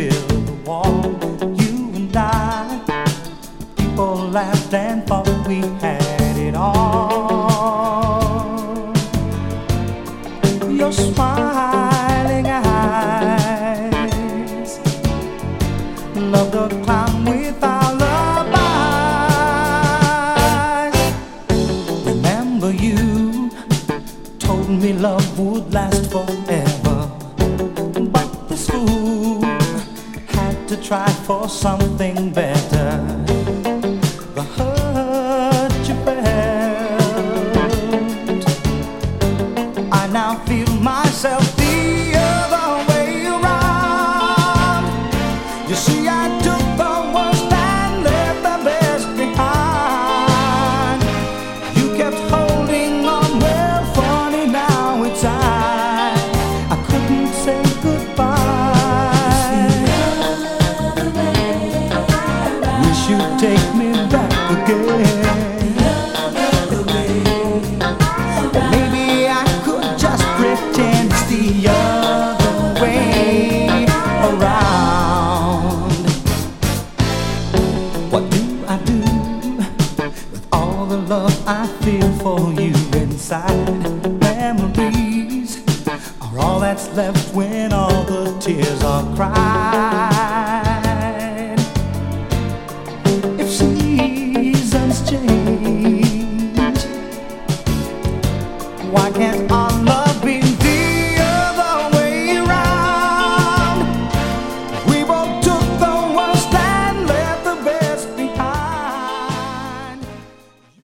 build a wall, you and I. People laughed and thought we had it all. Your smiling eyes love the clown with our lullabies. Remember you told me love would last forever, but this fool had to try for something better. The hurt you felt, I now feel myself the other way around. You see, I took the worst and left the best behind. You kept holding on, well, funny now it's I couldn't say goodbye. Wish you'd take me back again. Maybe I could just pretend it's the other way around. What do I do with all the love I feel for you inside? Memories are all that's left when all the tears are cried.